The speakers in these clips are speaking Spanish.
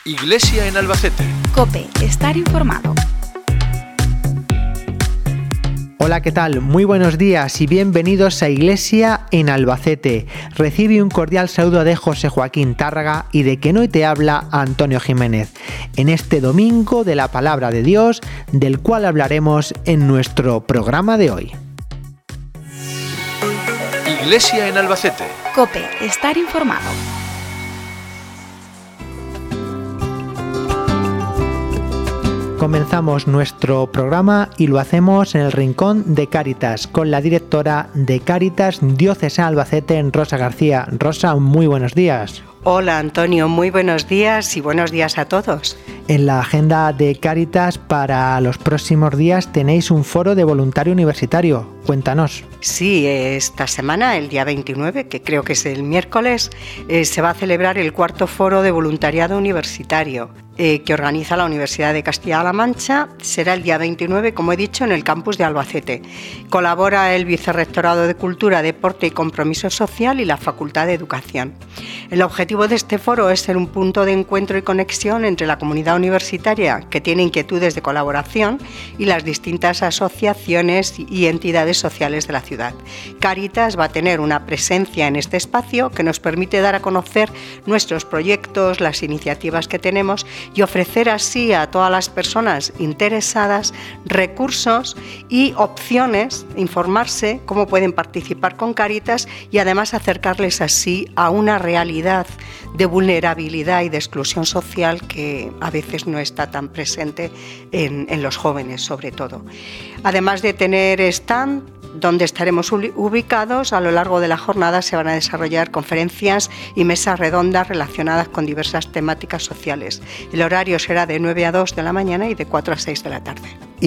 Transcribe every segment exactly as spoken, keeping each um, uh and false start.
Iglesia en Albacete. COPE, estar informado. Hola, ¿qué tal? Muy buenos días y bienvenidos a Iglesia en Albacete. Recibe un cordial saludo de José Joaquín Tárraga y de quien hoy te habla Antonio Jiménez, en este domingo de la Palabra de Dios, del cual hablaremos en nuestro programa de hoy. Iglesia en Albacete. COPE, estar informado. Comenzamos nuestro programa y lo hacemos en el Rincón de Cáritas con la directora de Cáritas Diocesana Albacete, Rosa García. Rosa, muy buenos días. Hola Antonio, muy buenos días y buenos días a todos. En la agenda de Cáritas para los próximos días tenéis un foro de voluntario universitario. Cuéntanos. Sí, esta semana, el día veintinueve, que creo que es el miércoles, eh, se va a celebrar el cuarto foro de voluntariado universitario eh, que organiza la Universidad de Castilla-La Mancha. Será el día veintinueve, como he dicho, en el campus de Albacete. Colabora el Vicerrectorado de Cultura, Deporte y Compromiso Social y la Facultad de Educación. El objetivo de este foro es ser un punto de encuentro y conexión entre la comunidad universitaria que tiene inquietudes de colaboración y las distintas asociaciones y entidades sociales de la ciudad. Cáritas va a tener una presencia en este espacio que nos permite dar a conocer nuestros proyectos, las iniciativas que tenemos y ofrecer así a todas las personas interesadas recursos y opciones, informarse cómo pueden participar con Cáritas y además acercarles así a una realidad de vulnerabilidad y de exclusión social que a veces no está tan presente en, en los jóvenes, sobre todo. Además de tener stand donde estaremos ubicados, a lo largo de la jornada se van a desarrollar conferencias y mesas redondas relacionadas con diversas temáticas sociales. El horario será de nueve a dos de la mañana y de cuatro a seis de la tarde.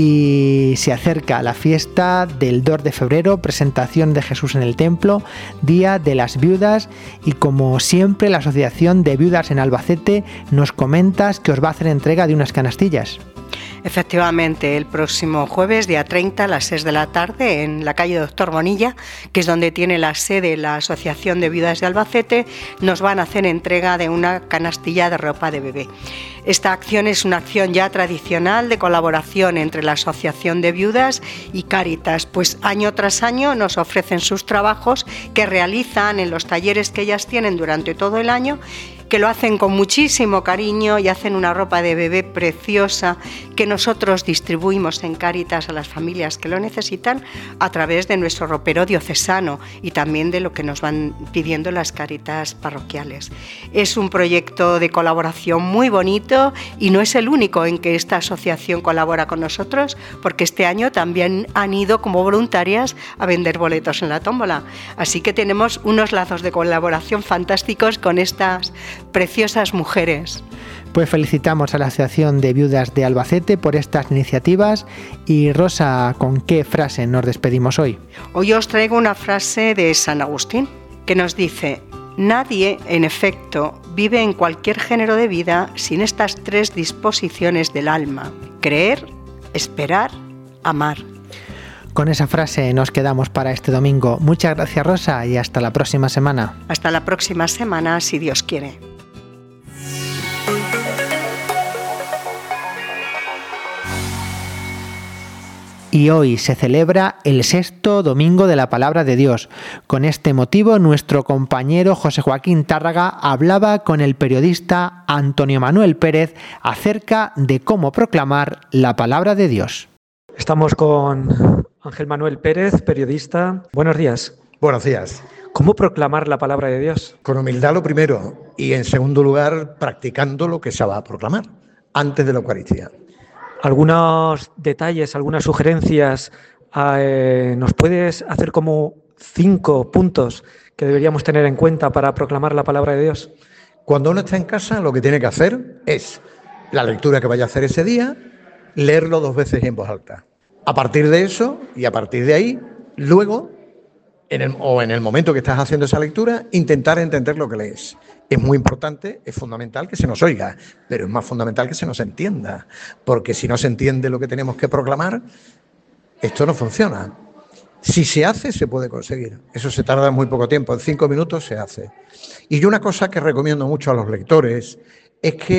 Y se acerca la fiesta del dos de febrero, presentación de Jesús en el templo, Día de las Viudas, y como siempre la Asociación de Viudas en Albacete nos comentas que os va a hacer entrega de unas canastillas. Efectivamente, el próximo jueves, día treinta, a las seis de la tarde, en la calle Doctor Bonilla, que es donde tiene la sede la Asociación de Viudas de Albacete, nos van a hacer entrega de una canastilla de ropa de bebé. Esta acción es una acción ya tradicional de colaboración entre la Asociación de Viudas y Cáritas, pues año tras año nos ofrecen sus trabajos que realizan en los talleres que ellas tienen durante todo el año, que lo hacen con muchísimo cariño y hacen una ropa de bebé preciosa que nosotros distribuimos en Cáritas a las familias que lo necesitan a través de nuestro ropero diocesano y también de lo que nos van pidiendo las Cáritas parroquiales. Es un proyecto de colaboración muy bonito y no es el único en que esta asociación colabora con nosotros, porque este año también han ido como voluntarias a vender boletos en la tómbola. Así que tenemos unos lazos de colaboración fantásticos con estas preciosas mujeres. Pues felicitamos a la Asociación de Viudas de Albacete por estas iniciativas. Y Rosa, ¿con qué frase nos despedimos hoy? Hoy os traigo una frase de San Agustín que nos dice: nadie, en efecto, vive en cualquier género de vida sin estas tres disposiciones del alma: creer, esperar, amar. Con esa frase nos quedamos para este domingo. Muchas gracias, Rosa, y hasta la próxima semana. Hasta la próxima semana, si Dios quiere. Y hoy se celebra el sexto domingo de la Palabra de Dios. Con este motivo, nuestro compañero José Joaquín Tárraga hablaba con el periodista Antonio Manuel Pérez acerca de cómo proclamar la Palabra de Dios. Estamos con Ángel Manuel Pérez, periodista. Buenos días. Buenos días. ¿Cómo proclamar la Palabra de Dios? Con humildad lo primero y en segundo lugar practicando lo que se va a proclamar antes de la Eucaristía. Algunos detalles, algunas sugerencias, eh, ¿nos puedes hacer como cinco puntos que deberíamos tener en cuenta para proclamar la Palabra de Dios? Cuando uno está en casa, lo que tiene que hacer es la lectura que vaya a hacer ese día, leerlo dos veces y en voz alta. A partir de eso y a partir de ahí, luego, en el, o en el momento que estás haciendo esa lectura, intentar entender lo que lees. Es muy importante, es fundamental que se nos oiga, pero es más fundamental que se nos entienda, porque si no se entiende lo que tenemos que proclamar, esto no funciona. Si se hace, se puede conseguir. Eso se tarda muy poco tiempo, en cinco minutos se hace. Y yo una cosa que recomiendo mucho a los lectores es que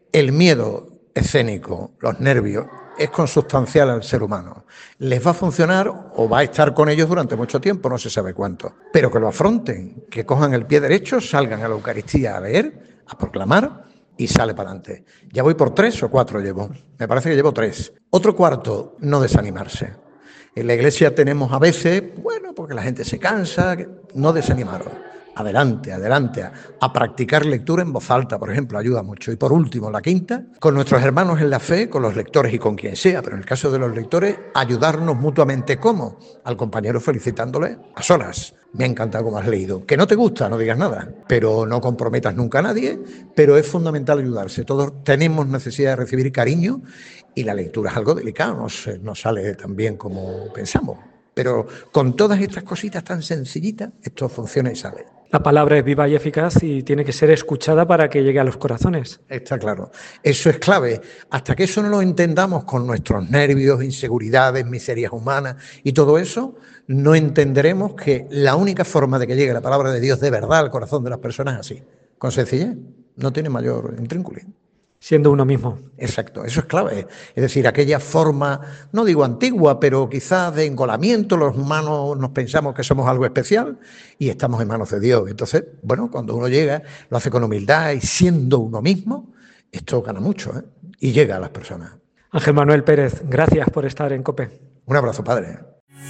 el miedo escénico, los nervios, es consustancial al ser humano. Les va a funcionar o va a estar con ellos durante mucho tiempo, no se sabe cuánto, pero que lo afronten, que cojan el pie derecho, salgan a la Eucaristía a leer, a proclamar y sale para adelante. Ya voy por tres o cuatro llevo, me parece que llevo tres. Otro cuarto, no desanimarse. En la Iglesia tenemos a veces, bueno, porque la gente se cansa, no desanimaros. Adelante, adelante, a, a practicar lectura en voz alta, por ejemplo, ayuda mucho. Y por último, la quinta, con nuestros hermanos en la fe, con los lectores y con quien sea, pero en el caso de los lectores, ayudarnos mutuamente. ¿Cómo? Al compañero felicitándole a solas. Me ha encantado cómo has leído. Que no te gusta, no digas nada, pero no comprometas nunca a nadie, pero es fundamental ayudarse. Todos tenemos necesidad de recibir cariño y la lectura es algo delicado, no, se, no sale tan bien como pensamos. Pero con todas estas cositas tan sencillitas, esto funciona y sale. La palabra es viva y eficaz y tiene que ser escuchada para que llegue a los corazones. Está claro. Eso es clave. Hasta que eso no lo entendamos con nuestros nervios, inseguridades, miserias humanas y todo eso, no entenderemos que la única forma de que llegue la palabra de Dios de verdad al corazón de las personas es así, con sencillez. No tiene mayor intrínculo. Siendo uno mismo. Exacto, eso es clave. Es decir, aquella forma, no digo antigua, pero quizás de engolamiento, los humanos nos pensamos que somos algo especial y estamos en manos de Dios. Entonces, bueno, cuando uno llega, lo hace con humildad y siendo uno mismo, esto gana mucho, ¿eh? Y llega a las personas. Ángel Manuel Pérez, gracias por estar en COPE. Un abrazo, padre.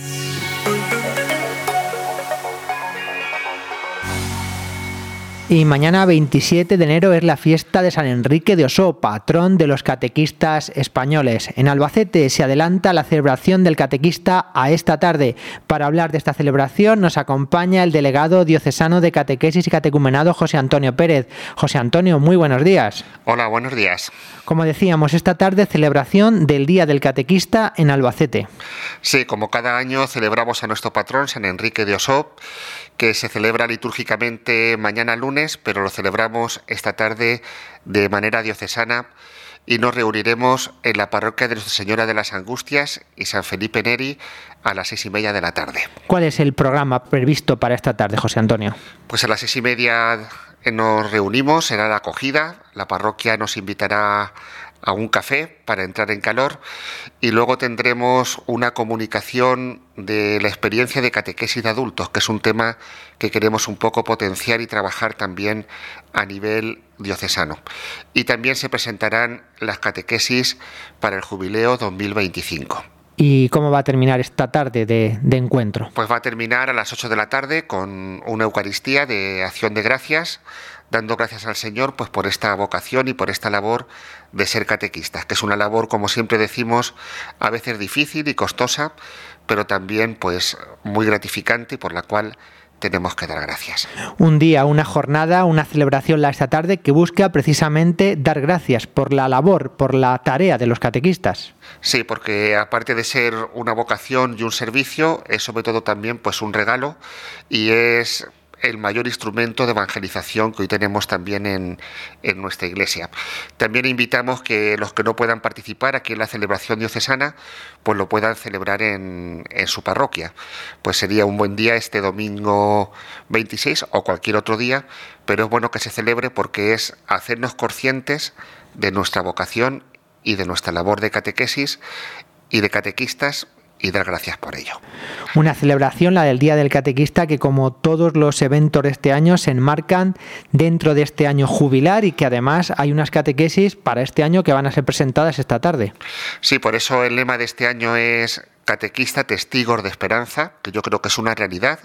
Y mañana veintisiete de enero es la fiesta de San Enrique de Osó, patrón de los catequistas españoles. En Albacete se adelanta la celebración del catequista a esta tarde. Para hablar de esta celebración nos acompaña el delegado diocesano de Catequesis y Catecumenado, José Antonio Pérez. José Antonio, muy buenos días. Hola, buenos días. Como decíamos, esta tarde celebración del Día del Catequista en Albacete. Sí, como cada año celebramos a nuestro patrón, San Enrique de Osó, que se celebra litúrgicamente mañana lunes, pero lo celebramos esta tarde de manera diocesana y nos reuniremos en la parroquia de Nuestra Señora de las Angustias y San Felipe Neri a las seis y media de la tarde. ¿Cuál es el programa previsto para esta tarde, José Antonio? Pues a las seis y media nos reunimos, será la acogida, la parroquia nos invitará a un café para entrar en calor y luego tendremos una comunicación de la experiencia de catequesis de adultos, que es un tema que queremos un poco potenciar y trabajar también a nivel diocesano. Y también se presentarán las catequesis para el jubileo dos mil veinticinco. ¿Y cómo va a terminar esta tarde de, de encuentro? Pues va a terminar a las ocho de la tarde con una Eucaristía de acción de gracias, dando gracias al Señor pues por esta vocación y por esta labor de ser catequistas, que es una labor, como siempre decimos, a veces difícil y costosa, pero también pues muy gratificante y por la cual tenemos que dar gracias. Un día, una jornada, una celebración esta tarde que busca precisamente dar gracias por la labor, por la tarea de los catequistas. Sí, porque aparte de ser una vocación y un servicio, es sobre todo también pues un regalo y es el mayor instrumento de evangelización que hoy tenemos también en, en nuestra iglesia. También invitamos que los que no puedan participar aquí en la celebración diocesana, pues lo puedan celebrar en, en su parroquia. Pues sería un buen día este domingo veintiséis o cualquier otro día, pero es bueno que se celebre porque es hacernos conscientes de nuestra vocación y de nuestra labor de catequesis y de catequistas, y dar gracias por ello. Una celebración, la del Día del Catequista, que como todos los eventos de este año se enmarcan dentro de este año jubilar y que además hay unas catequesis para este año que van a ser presentadas esta tarde. Sí, por eso el lema de este año es Catequista, testigos de esperanza, que yo creo que es una realidad.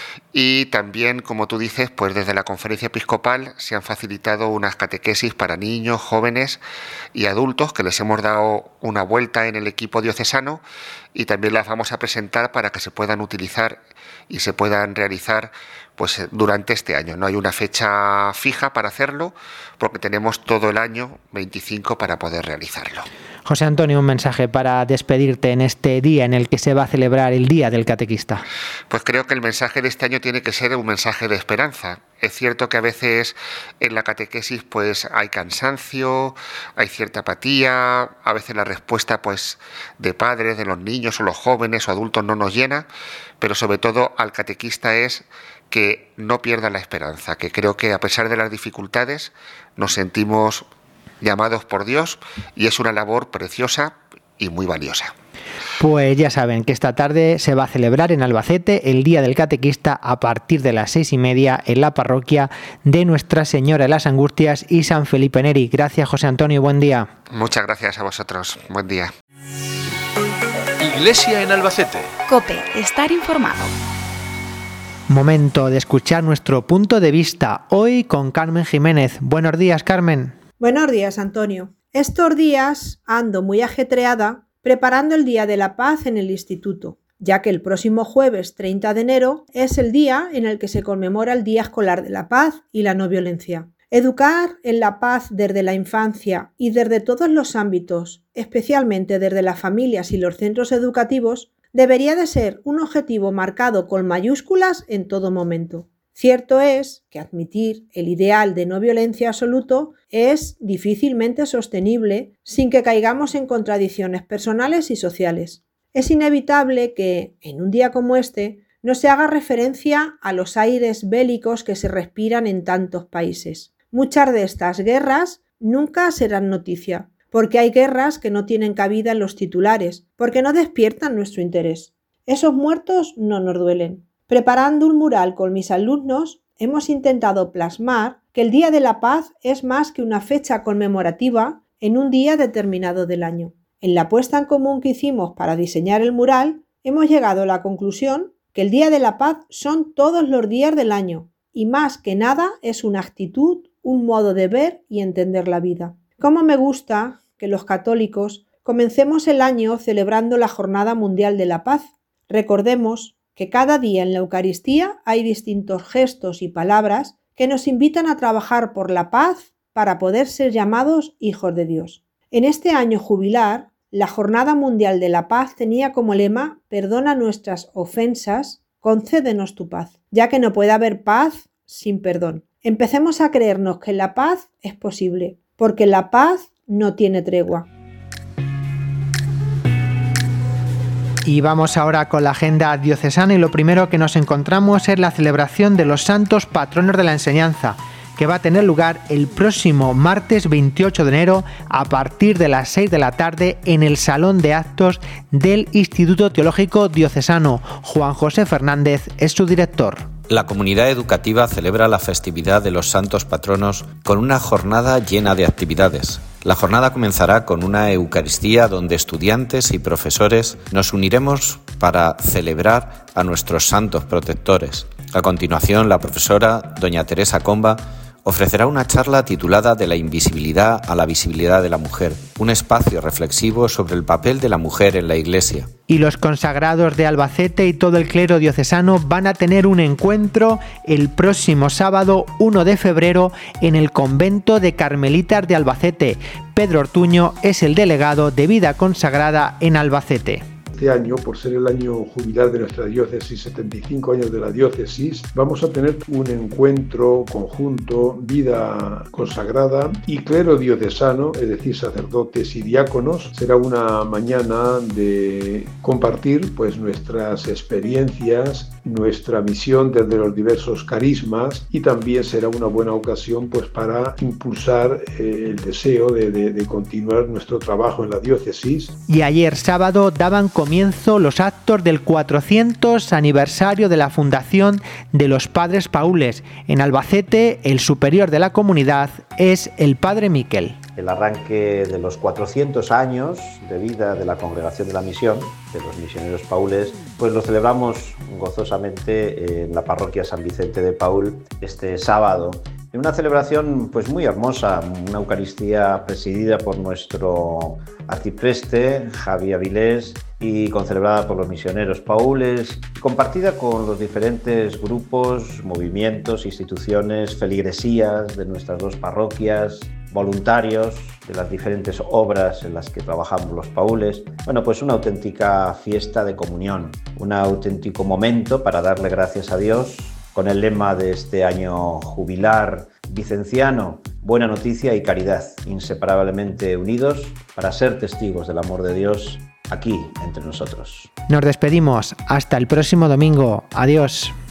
Y también, como tú dices, pues desde la Conferencia Episcopal se han facilitado unas catequesis para niños, jóvenes y adultos que les hemos dado una vuelta en el equipo diocesano y también las vamos a presentar para que se puedan utilizar y se puedan realizar pues durante este año. No hay una fecha fija para hacerlo porque tenemos todo el año veinticinco para poder realizarlo. José Antonio, un mensaje para despedirte en este día en el que se va a celebrar el Día del Catequista. Pues creo que el mensaje de este año tiene que ser un mensaje de esperanza. Es cierto que a veces en la catequesis pues hay cansancio, hay cierta apatía, a veces la respuesta pues de padres, de los niños o los jóvenes o adultos no nos llena, pero sobre todo al catequista es que no pierda la esperanza, que creo que a pesar de las dificultades nos sentimos llamados por Dios, y es una labor preciosa y muy valiosa. Pues ya saben que esta tarde se va a celebrar en Albacete el Día del Catequista a partir de las seis y media en la parroquia de Nuestra Señora de las Angustias y San Felipe Neri. Gracias, José Antonio, buen día. Muchas gracias a vosotros, buen día. Iglesia en Albacete. COPE, estar informado. Momento de escuchar nuestro punto de vista hoy con Carmen Jiménez. Buenos días, Carmen. Buenos días, Antonio. Estos días ando muy ajetreada preparando el Día de la Paz en el instituto, ya que el próximo jueves treinta de enero es el día en el que se conmemora el Día Escolar de la Paz y la No Violencia. Educar en la paz desde la infancia y desde todos los ámbitos, especialmente desde las familias y los centros educativos, debería de ser un objetivo marcado con mayúsculas en todo momento. Cierto es que admitir el ideal de no violencia absoluto es difícilmente sostenible sin que caigamos en contradicciones personales y sociales. Es inevitable que, en un día como este, no se haga referencia a los aires bélicos que se respiran en tantos países. Muchas de estas guerras nunca serán noticia, porque hay guerras que no tienen cabida en los titulares, porque no despiertan nuestro interés. Esos muertos no nos duelen. Preparando un mural con mis alumnos, hemos intentado plasmar que el Día de la Paz es más que una fecha conmemorativa en un día determinado del año. En la puesta en común que hicimos para diseñar el mural, hemos llegado a la conclusión que el Día de la Paz son todos los días del año, y más que nada es una actitud, un modo de ver y entender la vida. Cómo me gusta que los católicos comencemos el año celebrando la Jornada Mundial de la Paz. Recordemos que cada día en la Eucaristía hay distintos gestos y palabras que nos invitan a trabajar por la paz para poder ser llamados hijos de Dios. En este año jubilar, la Jornada Mundial de la Paz tenía como lema: perdona nuestras ofensas, concédenos tu paz, ya que no puede haber paz sin perdón. Empecemos a creernos que la paz es posible, porque la paz no tiene tregua. Y vamos ahora con la agenda diocesana y lo primero que nos encontramos es la celebración de los santos patronos de la enseñanza, que va a tener lugar el próximo martes veintiocho de enero a partir de las seis de la tarde en el Salón de Actos del Instituto Teológico Diocesano. Juan José Fernández es su director. La comunidad educativa celebra la festividad de los santos patronos con una jornada llena de actividades. La jornada comenzará con una Eucaristía donde estudiantes y profesores nos uniremos para celebrar a nuestros santos protectores. A continuación, la profesora doña Teresa Comba ofrecerá una charla titulada De la invisibilidad a la visibilidad de la mujer, un espacio reflexivo sobre el papel de la mujer en la Iglesia. Y los consagrados de Albacete y todo el clero diocesano van a tener un encuentro el próximo sábado uno de febrero en el convento de Carmelitas de Albacete. Pedro Ortuño es el delegado de Vida Consagrada en Albacete. Este año, por ser el año jubilar de nuestra diócesis, setenta y cinco años de la diócesis, vamos a tener un encuentro conjunto, vida consagrada y clero diocesano, es decir, sacerdotes y diáconos. Será una mañana de compartir pues nuestras experiencias, nuestra misión desde los diversos carismas, y también será una buena ocasión pues para impulsar eh, el deseo de, de, de continuar nuestro trabajo en la diócesis. Y ayer sábado daban comienzo los actos del cuatrocientos aniversario de la fundación de los Padres Paules. En Albacete, el superior de la comunidad es el Padre Miquel. El arranque de los cuatrocientos años de vida de la Congregación de la Misión, de los misioneros paules, pues lo celebramos gozosamente en la parroquia San Vicente de Paúl este sábado, en una celebración pues muy hermosa, una Eucaristía presidida por nuestro arcipreste Javi Avilés y concelebrada por los misioneros paules, compartida con los diferentes grupos, movimientos, instituciones, feligresías de nuestras dos parroquias, voluntarios de las diferentes obras en las que trabajamos los paules. Bueno, pues una auténtica fiesta de comunión, un auténtico momento para darle gracias a Dios con el lema de este año jubilar vicenciano: buena noticia y caridad, inseparablemente unidos para ser testigos del amor de Dios aquí entre nosotros. Nos despedimos. Hasta el próximo domingo. Adiós.